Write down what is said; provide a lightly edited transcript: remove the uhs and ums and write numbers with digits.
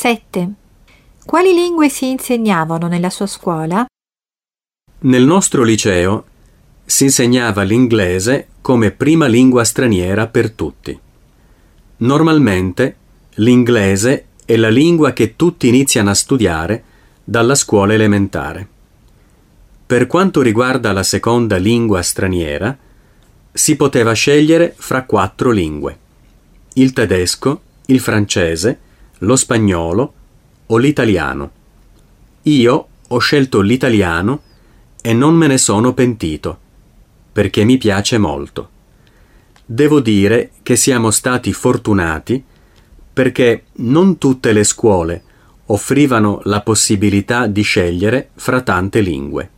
7. Quali lingue si insegnavano nella sua scuola? Nel nostro liceo si insegnava l'inglese come prima lingua straniera per tutti. Normalmente l'inglese è la lingua che tutti iniziano a studiare dalla scuola elementare. Per quanto riguarda la seconda lingua straniera, si poteva scegliere fra 4 lingue: il tedesco, il francese, lo spagnolo o l'italiano. Io ho scelto l'italiano e non me ne sono pentito, perché mi piace molto. Devo dire che siamo stati fortunati perché non tutte le scuole offrivano la possibilità di scegliere fra tante lingue.